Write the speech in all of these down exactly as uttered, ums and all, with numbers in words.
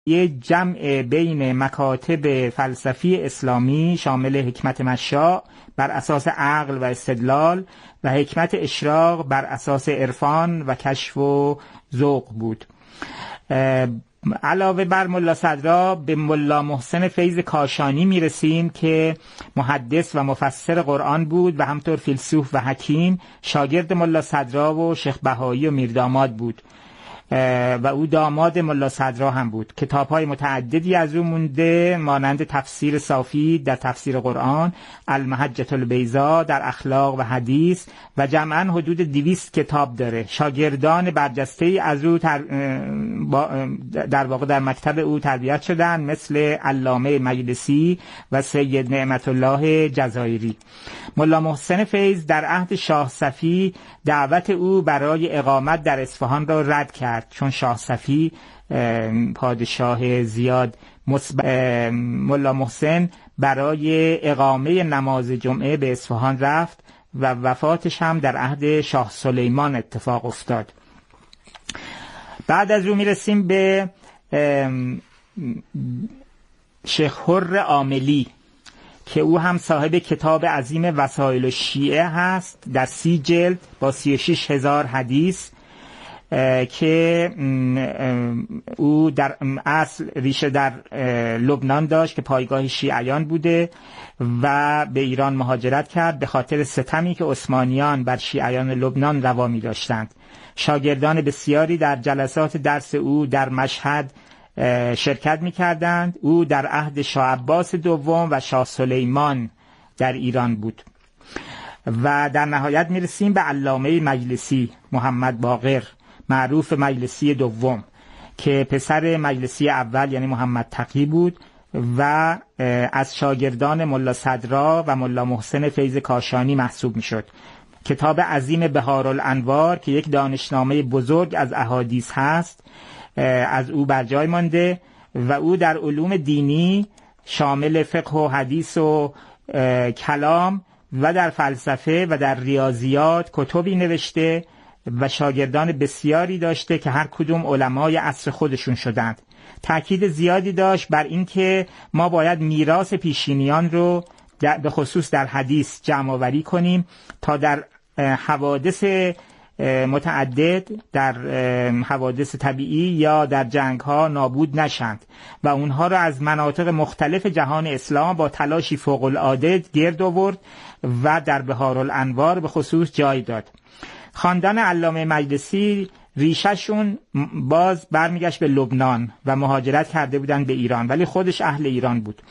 یه جمع بین مکاتب فلسفی اسلامی شامل حکمت مشاع بر اساس عقل و استدلال و حکمت اشراق بر اساس عرفان و کشف و ذوق بود. علاوه بر ملا صدرا به ملا محسن فیض کاشانی میرسیم که محدث و مفسر قرآن بود و همطور فیلسوف و حکیم، شاگرد ملا صدرا و شیخ بهایی و میرداماد بود و او داماد ملا صدرا هم بود. کتاب‌های متعددی از او مونده مانند تفسیر صافی در تفسیر قرآن، المحجة البیضاء در اخلاق و حدیث و جمعاً حدود دویست کتاب داره. شاگردان برجسته‌ای از او تر... در واقع در مکتب او تربیت شدن، مثل علامه مجلسی و سید نعمت الله جزایری. ملا محسن فیض در عهد شاه صفی دعوت او برای اقامت در اصفهان را رد کرد، چون شاه صفی پادشاه زیاد مصب... ملا محسن برای اقامه نماز جمعه به اصفهان رفت و وفاتش هم در عهد شاه سلیمان اتفاق افتاد. بعد از او میرسیم به شیخ حر عاملی که او هم صاحب کتاب عظیم وسائل الشیعه هست در سی جلد با سی و شش هزار حدیث که او در اصل ریشه در لبنان داشت که پایگاه شیعیان بوده و به ایران مهاجرت کرد به خاطر ستمی که عثمانیان بر شیعیان لبنان روا می داشتند. شاگردان بسیاری در جلسات درس او در مشهد شرکت می کردند. او در عهد شاه عباس دوم و شاه سلیمان در ایران بود. و در نهایت می رسیم به علامه مجلسی محمد باقر، معروف مجلسی دوم، که پسر مجلسی اول یعنی محمد تقی بود و از شاگردان ملا صدرا و ملا محسن فیض کاشانی محسوب می شد. کتاب عظیم بهارالانوار که یک دانشنامه بزرگ از احادیث هست از او بر جای مانده و او در علوم دینی شامل فقه و حدیث و کلام و در فلسفه و در ریاضیات کتبی نوشته و شاگردان بسیاری داشته که هر کدوم علمای عصر خودشون شدند. تأکید زیادی داشت بر این که ما باید میراث پیشینیان رو به خصوص در حدیث جمع آوری کنیم تا در حوادث متعدد، در حوادث طبیعی یا در جنگ ها نابود نشند و اونها را از مناطق مختلف جهان اسلام با تلاشی فوق العاده گرد آورد و در بهارالانوار به خصوص جای داد. خاندان علامه مجلسی ریشهشون باز برمیگشت به لبنان و مهاجرت کرده بودن به ایران، ولی خودش اهل ایران بود.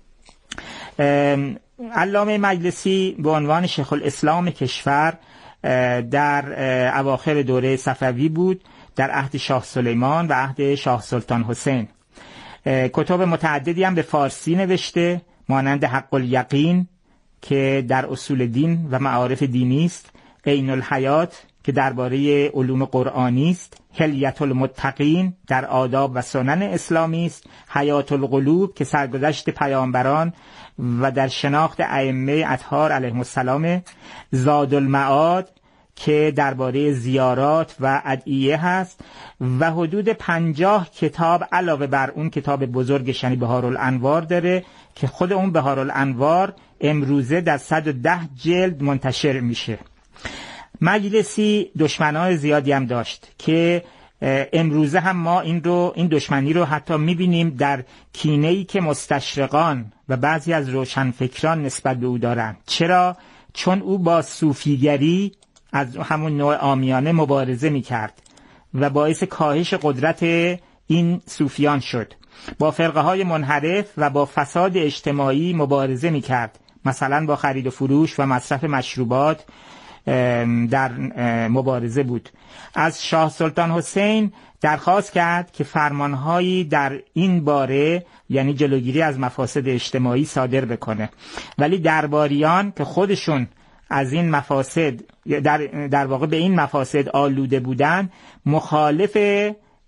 علامه مجلسی به عنوان شیخ الاسلام کشور در اواخر دوره صفوی بود، در عهد شاه سلیمان و عهد شاه سلطان حسین. کتاب متعددی هم به فارسی نوشته مانند حق الیقین که در اصول دین و معارف دینی است، عین الحیات که درباره علوم قرآنی است، حلیة المتقین در آداب و سنن اسلامی است، حیات القلوب که سرگذشت پیامبران و در شناخت ائمه اطهار علیهم السلام، زاد المعاد که درباره زیارات و ادعیه هست و حدود پنجاه کتاب علاوه بر اون کتاب بزرگ یعنی بهارالانوار داره که خود اون بهارالانوار امروزه در صد و ده جلد منتشر میشه. مجلسی دشمنان زیادی هم داشت که امروزه هم ما این رو این دشمنی رو حتی میبینیم در کینه‌ای که مستشرقان و بعضی از روشنفکران نسبت به او دارند. چرا؟ چون او با صوفیگری از همون نوع عامیانه مبارزه میکرد و باعث کاهش قدرت این صوفیان شد. با فرقه های منحرف و با فساد اجتماعی مبارزه میکرد، مثلا با خرید و فروش و مصرف مشروبات در مبارزه بود. از شاه سلطان حسین درخواست کرد که فرمانهایی در این باره یعنی جلوگیری از مفاسد اجتماعی صادر بکنه، ولی درباریان که خودشون از این مفاسد در, در واقع به این مفاسد آلوده بودن مخالف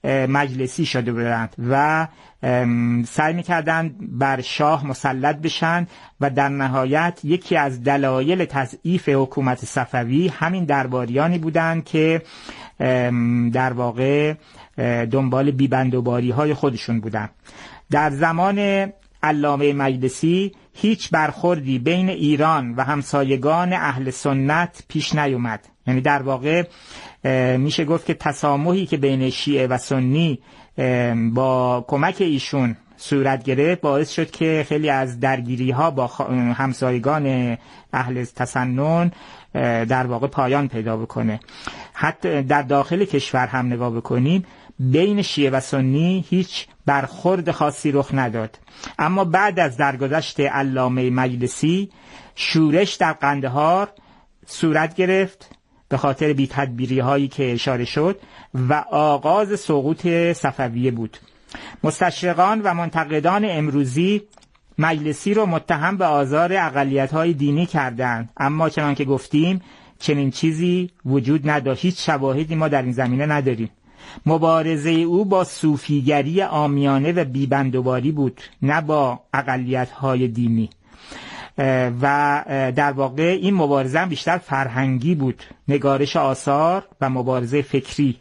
مجلسی شده بودند و سعی می‌کردند بر شاه مسلط بشن و در نهایت یکی از دلایل تضعیف حکومت صفوی همین درباریانی بودند که در واقع دنبال بیبندوباری‌های خودشون بودند. در زمان علامه مجلسی هیچ برخوردی بین ایران و همسایگان اهل سنت پیش نیومد. یعنی در واقع میشه گفت که تسامحی که بین شیعه و سنی با کمک ایشون صورت گرفت باعث شد که خیلی از درگیری ها با همسایگان اهل تسنن در واقع پایان پیدا بکنه. حتی در داخل کشور هم نگاه بکنیم بین شیعه و سنی هیچ برخورد خاصی رخ نداد. اما بعد از درگذشت علامه مجلسی شورش در قندهار صورت گرفت به خاطر بی‌تدبیری هایی که اشاره شد و آغاز سقوط صفویه بود. مستشرقان و منتقدان امروزی مجلسی رو متهم به آزار اقلیت‌های دینی کردند، اما چنان که گفتیم چنین چیزی وجود نداشت. هیچ شواهدی ما در این زمینه نداریم. مبارزه او با صوفیگری عامیانه و بیبندوباری بود، نه با اقلیت‌های دینی. و در واقع این مبارزه هم بیشتر فرهنگی بود، نگارش آثار و مبارزه فکری.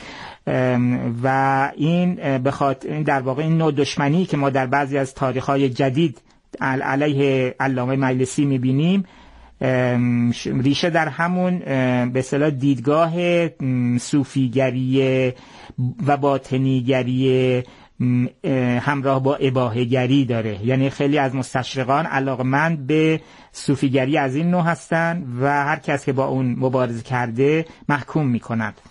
و این به خاطر در واقع این نوع دشمنی که ما در بعضی از تاریخ‌های جدید علیه علامه مجلسی می‌بینیم ریشه در همون به اصطلاح دیدگاه صوفیگری و باطنیگری همراه با اباحه‌گری داره. یعنی خیلی از مستشرقان علاقمند به صوفیگری از این نوع هستن و هر کس که با اون مبارزه کرده محکوم میکنند.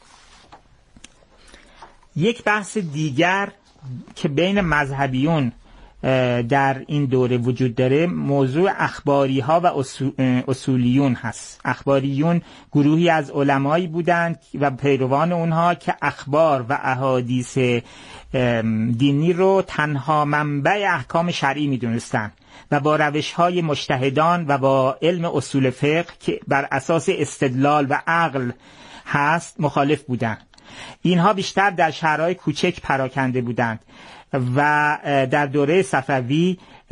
یک بحث دیگر که بین مذهبیون در این دوره وجود داره موضوع اخباری ها و اصولیون هست. اخباریون گروهی از علمایی بودند و پیروان اونها که اخبار و احادیث دینی رو تنها منبع احکام شرعی میدونستند و با روش‌های مجتهدان و با علم اصول فقه که بر اساس استدلال و عقل هست مخالف بودند. اینها بیشتر در شهرهای کوچک پراکنده بودند و در دوره صفوی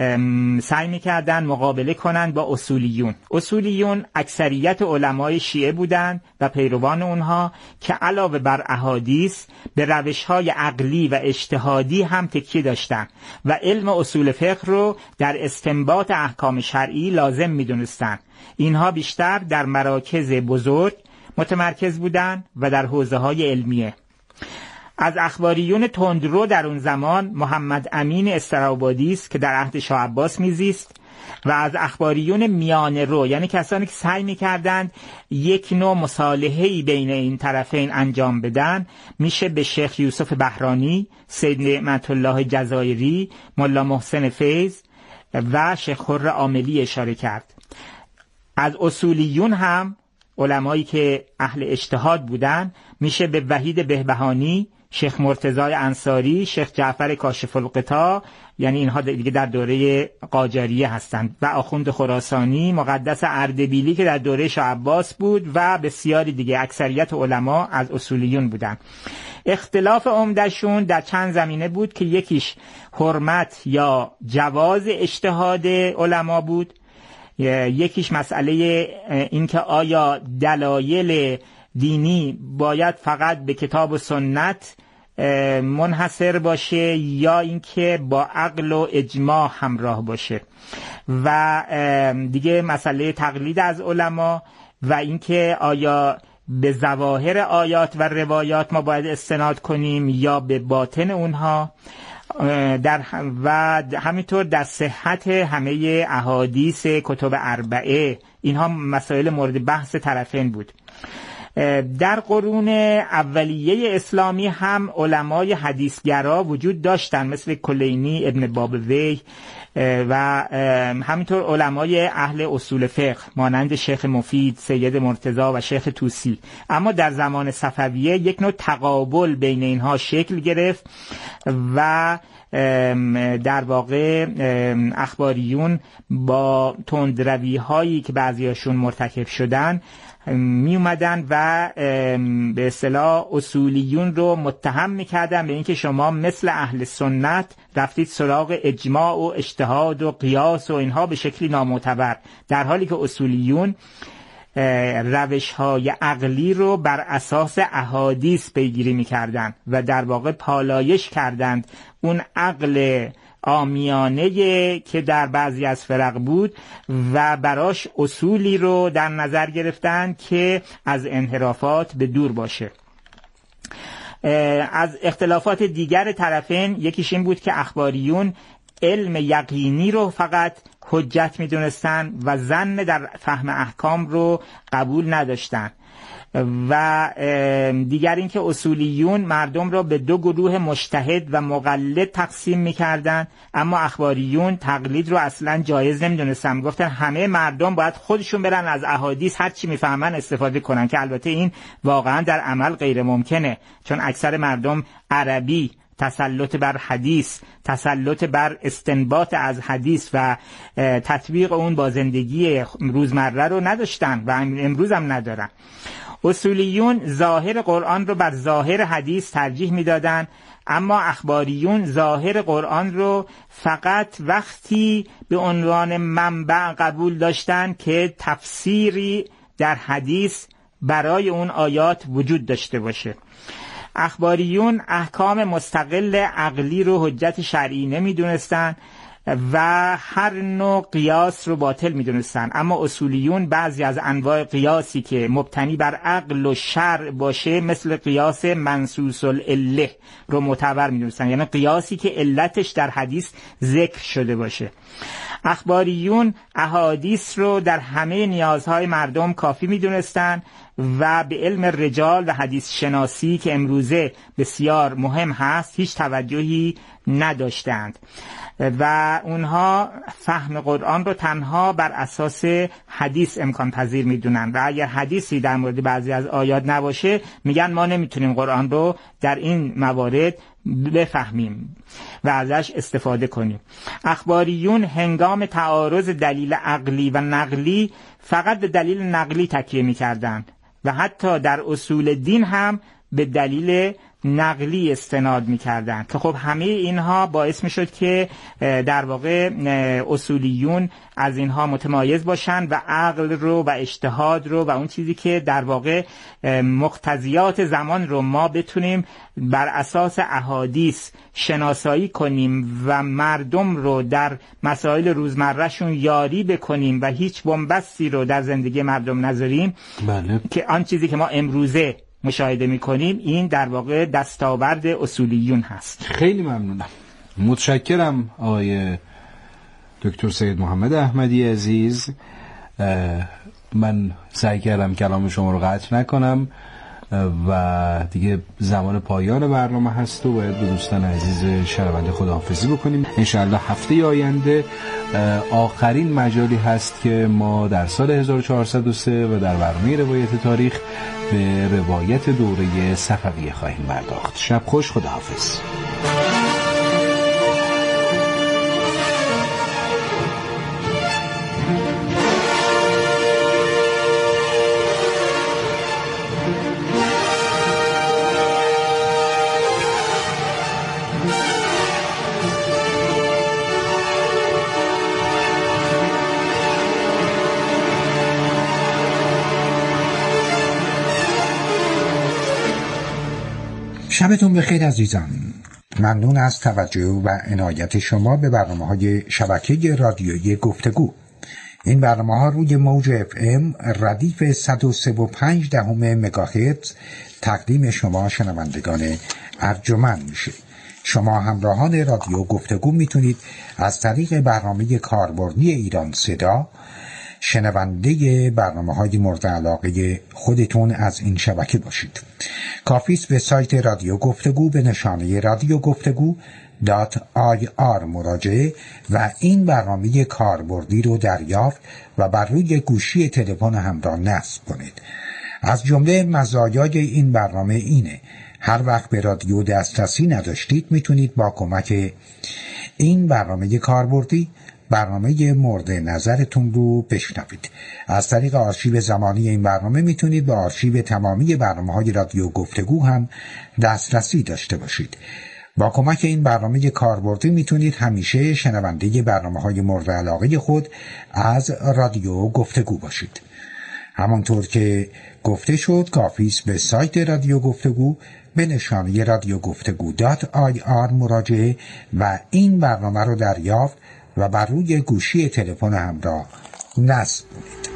سعی می‌کردند مقابله کنند با اصولیون. اصولیون اکثریت علمای شیعه بودند و پیروان اونها که علاوه بر احادیث به روش‌های عقلی و اجتهادی هم تکیه داشتند و علم اصول فقه رو در استنباط احکام شرعی لازم می‌دونستند. اینها بیشتر در مراکز بزرگ متمرکز بودند و در حوزه‌های علمیه. از اخباریون تندرو در اون زمان محمد امین استرابادی است که در عهد شاه عباس میزیست و از اخباریون میانه رو، یعنی کسانی که سعی میکردند یک نوع مصالحه‌ای بین این طرفین انجام بدن، میشه به شیخ یوسف بهرانی، سید نعمت الله جزایری، ملا محسن فیض و شیخ حر عاملی اشاره کرد. از اصولیون هم علمایی که اهل اجتهاد بودن میشه به وحید بهبهانی، شیخ مرتضی انصاری، شیخ جعفر کاشف الغطا، یعنی اینها دیگه در دوره قاجاریه هستند، و آخوند خراسانی، مقدس اردبیلی که در دوره شاه عباس بود و بسیاری دیگه. اکثریت علما از اصولیون بودن. اختلاف عمده‌شون در چند زمینه بود که یکیش حرمت یا جواز اجتهاد علما بود، یکیش مسئله این که آیا دلایل دینی باید فقط به کتاب و سنت منحصر باشه یا اینکه با عقل و اجماع همراه باشه، و دیگه مسئله تقلید از علما و اینکه آیا به ظواهر آیات و روایات ما باید استناد کنیم یا به باطن اونها، در و همینطور در صحت همه احادیث کتب اربعه. اینها مسائل مورد بحث طرفین بود. در قرون اولیه اسلامی هم علمای حدیثگرا وجود داشتند مثل کلینی، ابن بابویه و همینطور علمای اهل اصول فقه مانند شیخ مفید، سید مرتضی و شیخ طوسی. اما در زمان صفویه یک نوع تقابل بین اینها شکل گرفت و در واقع اخباریون با تندروی هایی که بعضیاشون مرتکب شدن می اومدن و به اصطلاح اصولیون رو متهم میکردن به اینکه شما مثل اهل سنت رفتید سراغ اجماع و اجتهاد و قیاس و اینها به شکلی نامعتبر، در حالی که اصولیون روش های عقلی رو بر اساس احادیث پیگیری میکردن و در واقع پالایش کردند اون عقل عامیانه که در بعضی از فرق بود و براش اصولی رو در نظر گرفتن که از انحرافات به دور باشه. از اختلافات دیگر طرفین یکیش این بود که اخباریون علم یقینی رو فقط حجت میدونستن و ظن در فهم احکام رو قبول نداشتن و دیگر این که اصولیون مردم را به دو گروه مجتهد و مقلد تقسیم میکردن، اما اخباریون تقلید رو اصلا جایز نمیدونستن، گفتن همه مردم باید خودشون برن از احادیث هر چی میفهمن استفاده کنن، که البته این واقعا در عمل غیر ممکنه، چون اکثر مردم عربی، تسلط بر حدیث، تسلط بر استنباط از حدیث و تطبیق اون با زندگی روزمره رو نداشتن و امروز هم ندارن. اصولیون ظاهر قرآن رو بر ظاهر حدیث ترجیح میدادن، اما اخباریون ظاهر قرآن رو فقط وقتی به عنوان منبع قبول داشتن که تفسیری در حدیث برای اون آیات وجود داشته باشه. اخباریون احکام مستقل عقلی رو حجت شرعی نمیدونستن و هر نوع قیاس رو باطل میدونستن، اما اصولیون بعضی از انواع قیاسی که مبتنی بر عقل و شرع باشه مثل قیاس منصوص العله رو معتبر میدونستن، یعنی قیاسی که علتش در حدیث ذکر شده باشه. اخباریون احادیث رو در همه نیازهای مردم کافی میدونستن و به علم رجال و حدیث شناسی که امروزه بسیار مهم هست هیچ توجهی نداشتند و اونها فهم قرآن رو تنها بر اساس حدیث امکان پذیر میدونن و اگر حدیثی در مورد بعضی از آیات نباشه میگن ما نمیتونیم قرآن رو در این موارد بفهمیم و ازش استفاده کنیم. اخباریون هنگام تعارض دلیل عقلی و نقلی فقط به دلیل نقلی تکیه میکردند و حتی در اصول دین هم به دلیل نقلی استناد می‌کردن که خب همه اینها باعث می‌شد که در واقع اصولیون از اینها متمایز باشن و عقل رو و اجتهاد رو و اون چیزی که در واقع مقتضیات زمان رو ما بتونیم بر اساس احادیث شناسایی کنیم و مردم رو در مسائل روزمرهشون یاری بکنیم و هیچ بنبستی رو در زندگی مردم نذاریم. بله. که آن چیزی که ما امروزه مشاهده میکنیم این در واقع دستاورد اصولیون هست. خیلی ممنونم، متشکرم آقای دکتر سید محمد احمدی عزیز. من سعی کردم کلام شما رو قطع نکنم و دیگه زمان پایان برنامه هست و باید به دوستان عزیز شنونده خداحافظی بکنیم. انشاءالله هفته آینده آخرین مجالی هست که ما در سال هزار و چهارصد و سه و در برنامه روایت تاریخ به روایت دوره صفویه خواهیم پرداخت. شب خوش، خداحافظ. شبتون بخیر عزیزان. ممنون از توجه و عنایت شما به برنامه‌های شبکه رادیویی گفتگو. این برنامه‌ها روی موج اف ام ردیف صد و سه و پنج دهم مگاهرتز تقدیم شما شنوندگان ارجمند میشه. شما همراهان رادیو گفتگو میتونید از طریق برنامه کاربردی ایران صدا شنونده برنامه‌های مورد علاقه خودتون از این شبکه باشید. کافی است به سایت رادیو گفتگو به نشانه رادیو گفتگو دات آی آر مراجعه و این برنامه کاربردی رو دریافت و بر روی گوشی تلفن همراه نصب کنید. از جمله مزایای این برنامه اینه هر وقت به رادیو دسترسی نداشتید میتونید با کمک این برنامه کاربردی برنامه مورد نظرتون رو بشنوید. از طریق آرشیو زمانی این برنامه میتونید به آرشیو تمامی برنامه‌های رادیو گفتگو هم دسترسی داشته باشید. با کمک این برنامه کاربردی میتونید همیشه شنونده برنامه‌های مورد علاقه خود از رادیو گفتگو باشید. همانطور که گفته شد کافی است به سایت رادیو گفتگو به نشانی رادیو گفتگو دات آی آر مراجعه و این برنامه رو دریافت و بر روی گوشی تلفن همراه نصب کنید.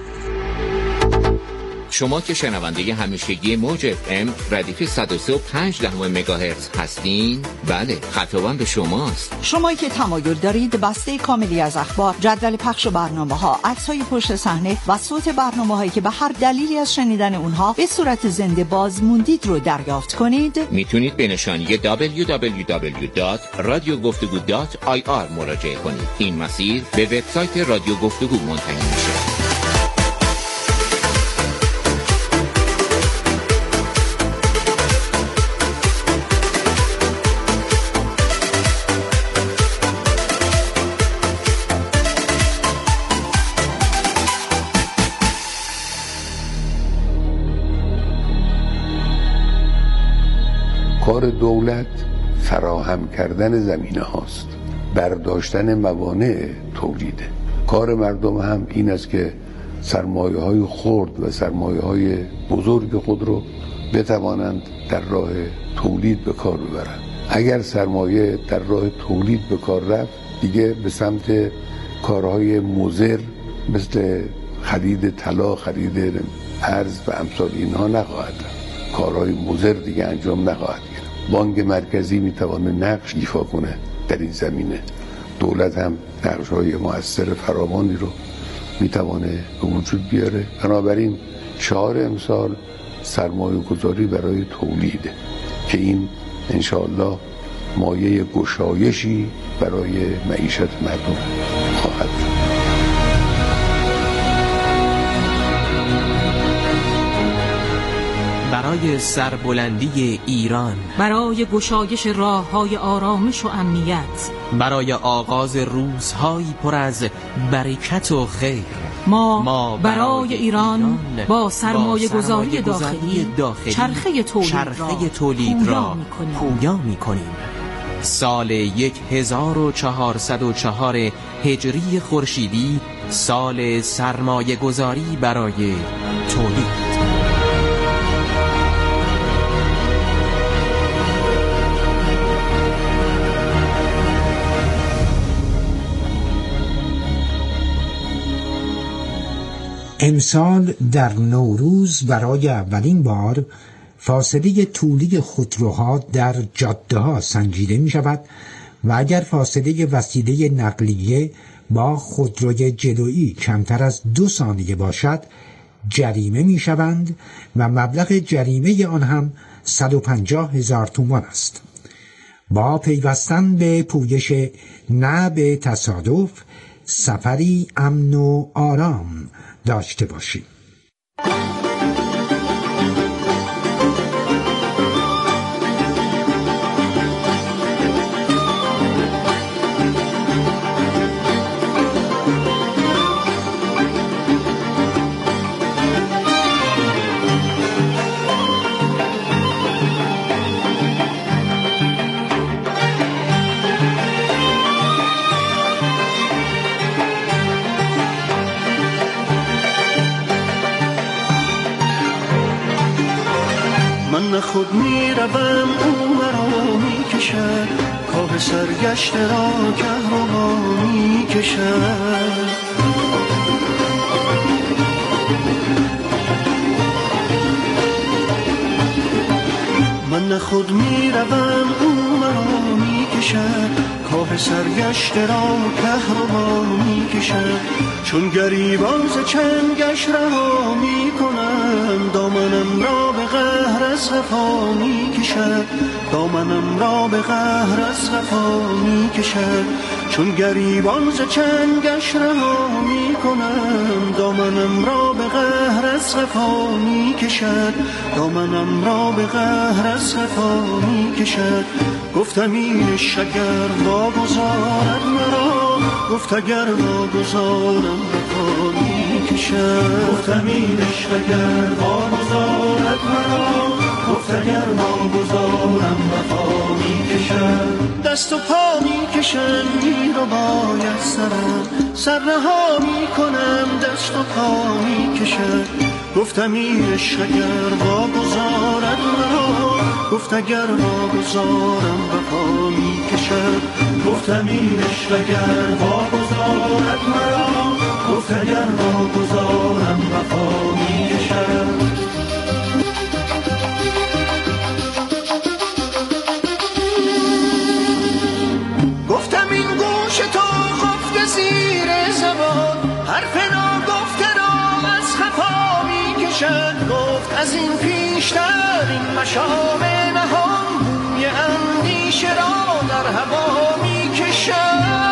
شما که شنونده همیشگی موج اف ام ردیف صد و سه و پنج دهم مگاهرتز هستین، بله خطابم به شماست. شمایی که تمایل دارید بسته کاملی از اخبار، جدول پخش برنامه‌ها، عکس‌های پشت صحنه و صوت برنامه‌هایی که به هر دلیلی از شنیدن اونها به صورت زنده باز موندید رو دریافت کنید، میتونید به نشانی دبلیو دبلیو دبلیو دات رادیو گفتگو دات آی آر مراجعه کنید. این مسیر به وبسایت رادیو گفتگو منتهی میشه. کار دولت فراهم کردن زمینه هاست، برداشتن موانع تولیده. کار مردم هم این است که سرمایه های خرد و سرمایه های بزرگ خود رو بتوانند در راه تولید به کار ببرند. اگر سرمایه در راه تولید به کار رفت، دیگه به سمت کارهای مضر مثل خرید طلا، خرید ارز و امثال اینها نخواهد رفت. کارهای مضر دیگه انجام نخواهد گرفت. بانک مرکزی میتونه نقش ایفا کنه در این زمینه. دولت هم نقش‌های مؤثر فراوانی رو میتونه به وجود بیاره. بنابراین شعار امسال سرمایه گذاری برای تولیده که این انشاءالله مایه گشایشی برای معیشت مردم خواهد شد. برای سربلندی ایران، برای گشایش راه‌های آرامش و امنیت، برای آغاز روزهایی پر از برکت و خیر، ما, ما برای, برای ایران, ایران با سرمایه گذاری داخلی, داخلی چرخه تولید چرخه را, تولید را پویا می کنیم. سال هزار و چهارصد و چهار هجری خورشیدی سال سرمایه گذاری برای تولید. امسال در نوروز برای اولین بار فاصله طولی خودروها در جاده ها سنجیده می شود و اگر فاصله وسیله نقلیه با خودروی جلویی کمتر از دو ثانیه باشد جریمه می شوند و مبلغ جریمه آن هم صد و پنجاه هزار تومان است. با پیوستن به پویش نه به تصادف سفری امن و آرام داشته باشیم. من خود می روم او مرا می کشد، کاه سرگشت را کهربا می کشد. من خود می روم او مرا می کشد، کاه سرگشت را کهربا می کشد. چون گریبان ز چنگش رها می کنم، دامنم را به قهر از قفا می کشد. دامنم را به قهر از قفا می کشد. چون گریبان ز چنگش رها می کنم، دامنم را به قهر از خفا می کشد، دامنم را به قهر از خفا می کشد. گفتم اینش اگر واگذارد مرا، گفت اگر واگذارم وفا می کشد. گفتم اینش اگر واگذارد مرا، گفت اگر واگذارم وفا می کشد. دست و پا می کشم می رو باید سرم، سر رها می کنم دست و پا می کشد. گفتم اینش اگر واگذارد مرا، گفت اگر واگذارم وفا می کشد. گفتم اینش اگر واگذارد مرا، گفت اگر واگذارم وفا می کشد. گفتم این گوش تو خفته زیر زبان، حرف ناگفته را از خفا می کشد. گفت از این پیشتر این مشام نهان، بوی اندیشه را در هوا می کشد.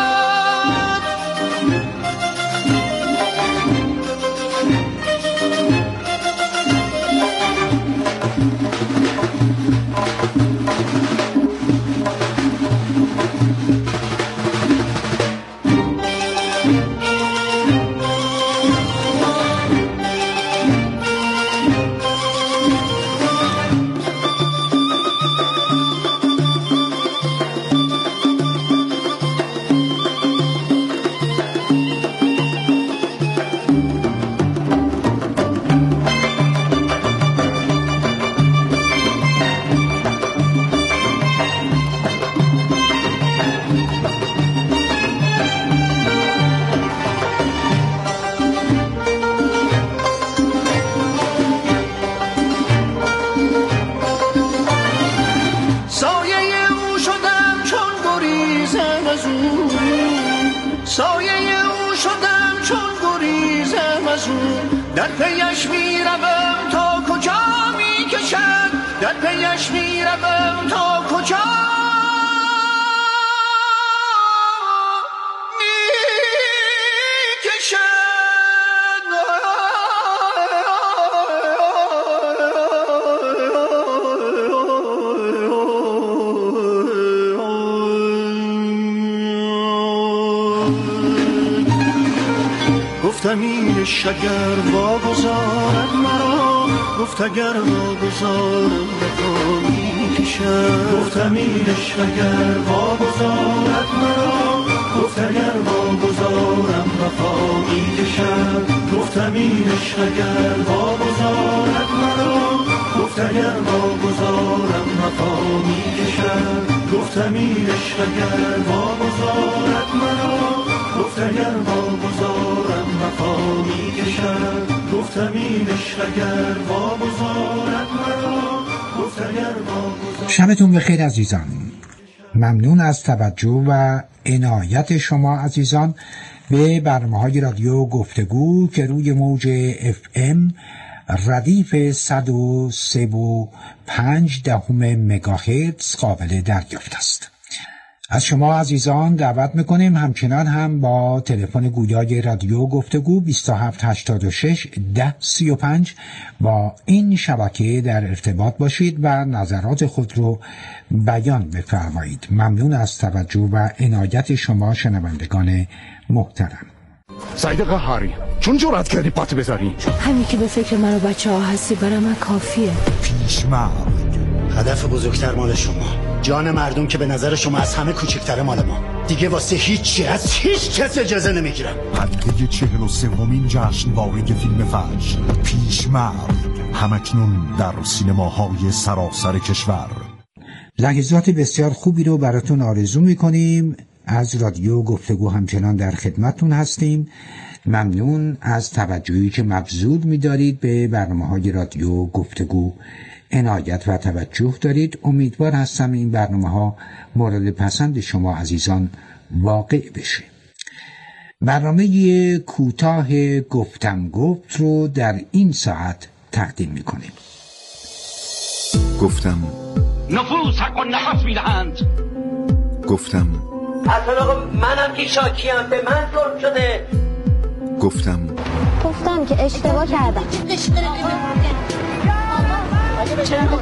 در پیش می روم تا کجا می کشد، در پیش می روم تا کجا می کشد. گفتم اینش اگر واگذارد مرا، گفت اگر واگذارم وفا می کشد. گفتم اینش اگر واگذارد مرا، گفت اگر واگذارم وفا می کشد. گفتم اینش اگر واگذارد مرا، گفت اگر واگذارم وفا می کشد. گفتم اینش اگر واگذارد مرا، گفت اگر واگذارم وفا می کشد. گفتم اینش اگر واگذارد مرا، گفت اگر واگذارم. شبتون بخیر عزیزان. ممنون از توجه و عنایت شما عزیزان به برنامه‌های رادیو گفتگو که روی موج اف ام ردیف صد و سه و پنج دهم مگاهرتز قابل دریافت است. از شما عزیزان دعوت میکنیم همچنان هم با تلفن گویای رادیو گفتگو بیست و هفت هشتاد و شش ده سی و پنج با این شبکه در ارتباط باشید و نظرات خود رو بیان بفرمایید. ممنون از توجه و عنایت شما شنوندگان محترم. سعید قهاری چون جرأت کردی پات بذاری؟ همین که به فکر من و بچه ها هستی برای من کافیه. پیشمرد هدف بزرگتر مال شما، جان مردم که به نظر شما از همه کوچکتره مال ما. دیگه واسه هیچی از هیچ کس اجازه نمیگیرم. پرده چهل و سومین جشنواره فیلم فجر پیشمرد همکنون در سینماهای سراسر کشور. لحظات بسیار خوبی رو براتون آرزو میکنیم. از رادیو گفتگو همچنان در خدمتتون هستیم. ممنون از توجهی که مبذول می‌دارید به برنامه‌های رادیو گفتگو. عنایت و توجه دارید. امیدوار هستم این برنامه‌ها مورد پسند شما عزیزان واقع بشه. برنامه کوتاه گفتم گفت رو در این ساعت تقدیم می‌کنیم. گفتم نفوس حق و نفس می‌دهند. گفتم اصلا آقا منم که شاکیم، به من ظلم شده. گفتم گفتم که اشتباه کردم. چرا با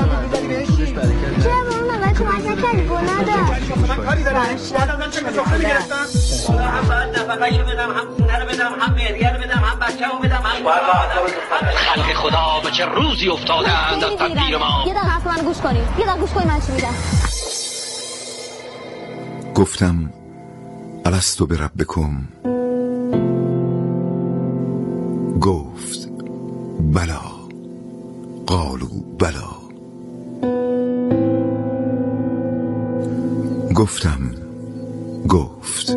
اون نوبت کمک نکردی؟ گناه داشت. من کاری دارم. من چه مسافری گرفتم؟ هم باید نفقه‌شو بدم، هم خونه رو بدم، هم مهریه رو بدم، هم بچه‌مو بدم، هم خلق خدا به چه روزی افتادند از تدبیر ما. یه دقیقه حرف من گوش کنید. یه دقیقه گوش کنید من چی میگم. گفتم الستو بربکم. گفت بلا. قالوا بلا. گفتم گفت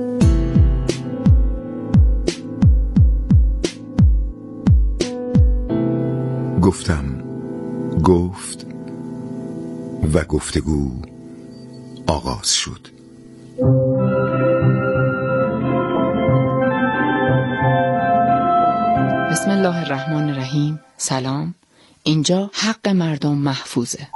گفتم گفت و گفتگو آغاز شد. بسم الله الرحمن الرحیم. سلام. اینجا حق مردم محفوظه.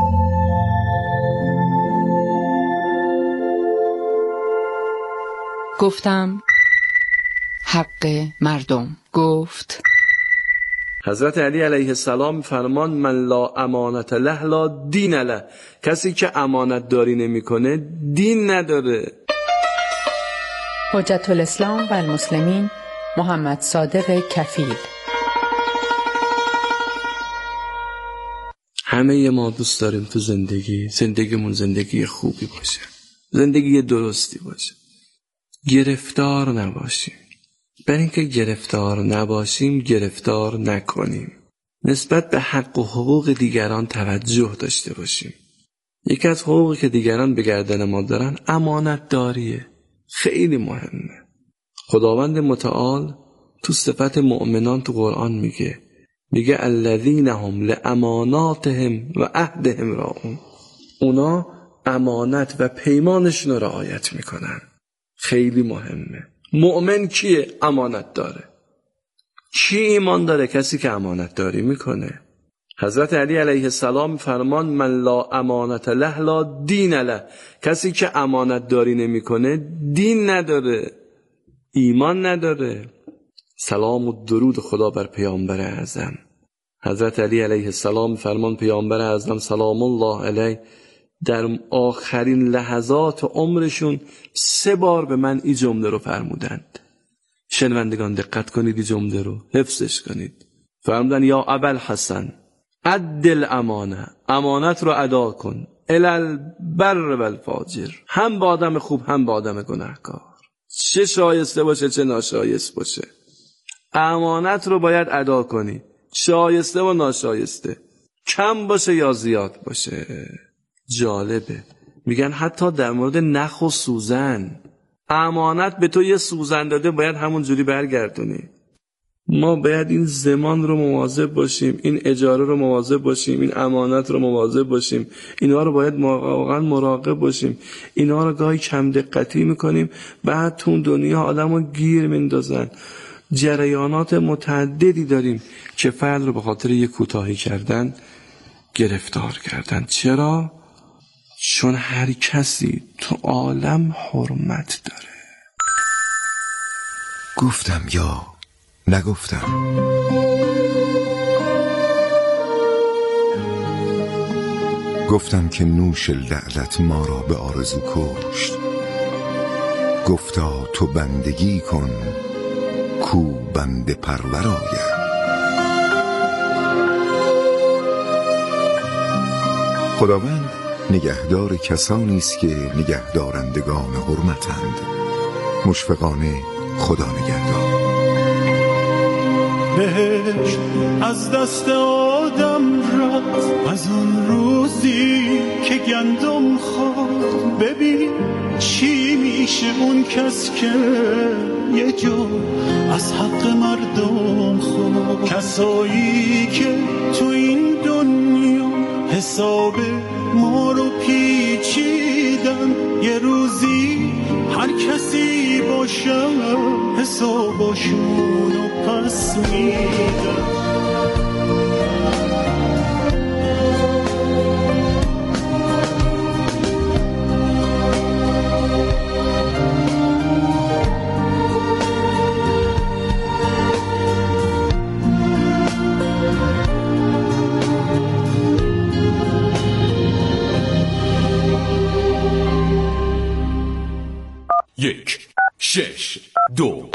گفتم حق مردم. گفت حضرت علی علیه السلام فرمان من لا امانت له لا دین له. کسی که امانت داری نمی کنه دین نداره. حجت الاسلام و المسلمین محمد صادق کفیل. همه ما دوست داریم تو زندگی زندگیمون زندگی خوبی باشه، زندگی درستی باشه، گرفتار نباشیم. برای اینکه گرفتار نباشیم گرفتار نکنیم، نسبت به حق و حقوق دیگران توجه داشته باشیم. یکی از حقوقی که دیگران به گردن ما دارن امانت داریه، خیلی مهمه. خداوند متعال تو صفت مؤمنان تو قرآن میگه میگه الذین هم لاماناتهم و عهدهم راعون. اونا امانت و پیمانشون رو رعایت میکنن. خیلی مهمه. مؤمن کیه؟ امانت داره. کی ایمان داره؟ کسی که امانت داری میکنه. حضرت علی علیه السلام فرمان من لا امانت له لا دین له. کسی که امانت داری نمیکنه دین نداره، ایمان نداره. سلام و درود خدا بر پیامبر اعظم. حضرت علی علیه السلام فرمان پیامبر اعظم سلام الله علیه در آخرین لحظات عمرشون سه بار به من این جمله رو فرمودند. شنوندگان دقت کنید، این جمله رو حفظش کنید. فرمودن یا ابوالحسن عدل امانه، امانت رو ادا کن، الالبر و الفاجر، هم با آدم خوب هم با آدم گناهکار، چه شایسته باشه چه ناشایست باشه، امانت رو باید ادا کنی، شایسته و ناشایسته، کم باشه یا زیاد باشه. جالبه، میگن حتی در مورد نخ و سوزن، امانت به تو یه سوزن داده باید همون جوری برگردونی. ما باید این زمان رو مواظب باشیم، این اجاره رو مواظب باشیم، این امانت رو مواظب باشیم، اینا رو باید واقعا مراقب باشیم. اینا رو گاهی کم دقتی میکنیم، بعد تو دنیا آدم رو گیر میندازن. جریانات متعددی داریم که فرد رو به خاطر یک کوتاهی کردن گرفتار کردن. چرا؟ چون هر کسی تو عالم حرمت داره. گفتم یا نگفتم. گفتم که نوش لعلت ما را به آرزو کشت. گفتا تو بندگی کن کو بنده پرورآید. خداوند نگهدار کسانی است که نگهدارندگان حرمتند. مشفقانه خدا نگهدار. بهشت از دست آدم رفت از اون روزی که گندم خورد. ببین چی میشه اون کس که یه جو از حق مردم خورد. کسایی که تو این دنیا حساب ما رو پیچیدن، یه روزی هر کسی باشه حسابشون رو پس میدن. یک شش دو.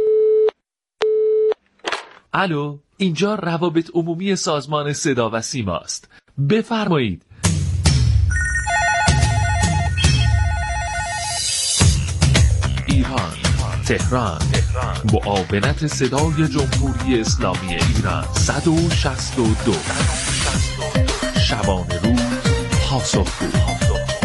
الو، اینجا روابط عمومی سازمان صدا و سیما است. بفرمایید. ایران، تهران، معاونت صدای جمهوری اسلامی ایران صد و شصت و دو. شبانه روز پاسخگو.